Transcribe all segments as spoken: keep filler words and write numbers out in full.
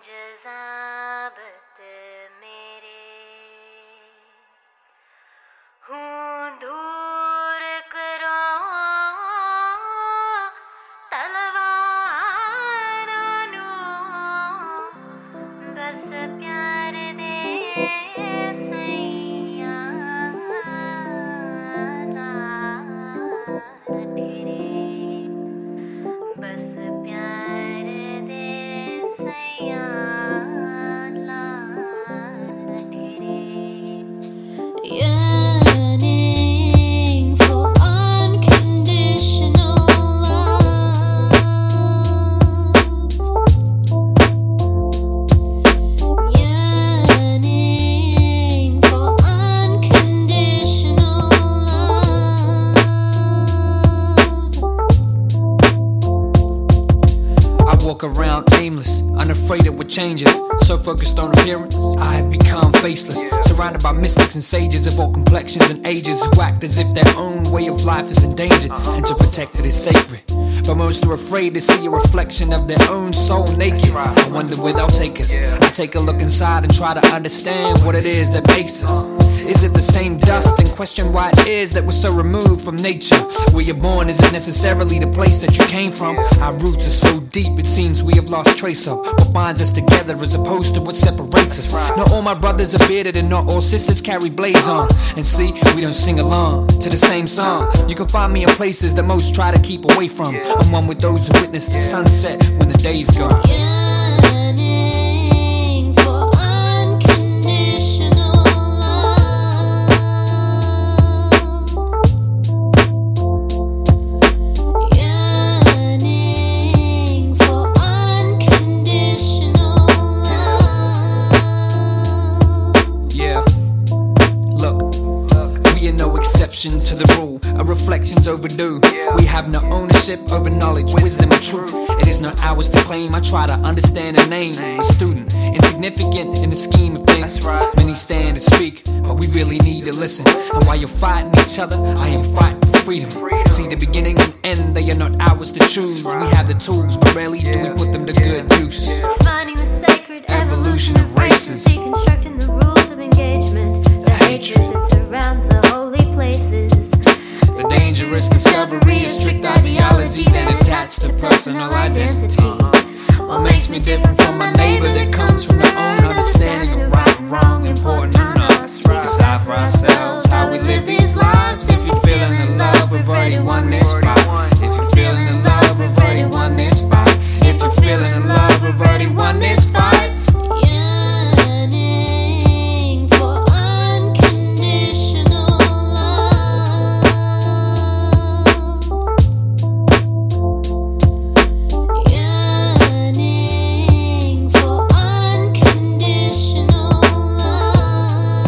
जज़ाबत मेरे हूँ दूर करो तलवारां बस प्यार दे सैया तेरे बस प्यार दे सैया तेरे yearning for unconditional love, yearning for unconditional love. I walk around aimless, unafraid of what changes. So focused on appearance, I have become faceless. Surrounded by mystics and sages of all complexions and ages, who act as if their own way of life is endangered, and to protect it is sacred. But most are afraid to see a reflection of their own soul naked. I wonder where they'll take us. I take a look inside and try to understand what it is that makes us. Is it the same dust, and question why it is that we're so removed from nature? Where you're born isn't necessarily the place that you came from. Our roots are so deep it seems we have lost trace of what binds us together as opposed to what separates us. Not all my brothers are bearded and not all sisters carry blades on. And see, we don't sing along to the same song. You can find me in places that most try to keep away from. I'm one with those who witness the sunset when the day's gone. Yearning for unconditional love, yearning for unconditional love. Yeah, look, we are no exception to the rule. Our reflections overdue. We have no ownership over knowledge, wisdom and truth. It is not ours to claim. I try to understand a name, a student, insignificant in the scheme of things. Many stand and speak, but we really need to listen. And while you're fighting each other, I am fighting for freedom. See, the beginning and end, they are not ours to choose. We have the tools, but rarely do we put them to good use. Finding the sacred Evolution of races, deconstructing the rules of engagement, the hatred that surrounds the holy places, the dangerous discovery of strict ideology that attached to personal identity. What makes me different from my neighbor that comes from their own understanding of right and wrong, important or not. Decide for ourselves how we live these lives. If you're feeling the love, we've already won this fight. If you're feeling the love, we've already won this fight. If you're feeling the love, we've already won this fight. Yearning for unconditional love, yearning for unconditional love.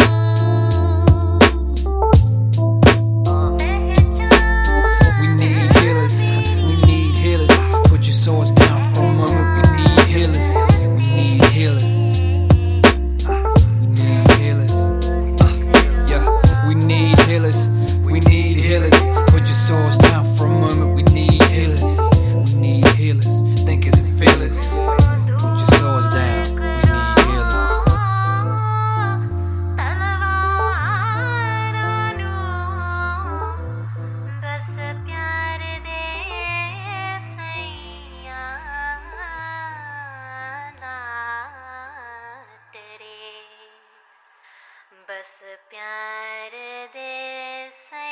We need healers, we need healers. Put your swords down for a moment. We need healers, we need healers. We need healers. Uh, yeah, we need healers, we need healers. Put your swords down for a moment. We need healers, we need healers. Thinkers and feelers. Put your swords down. We need healers. बस प्यार दे सैया तेरे बस प्यार दे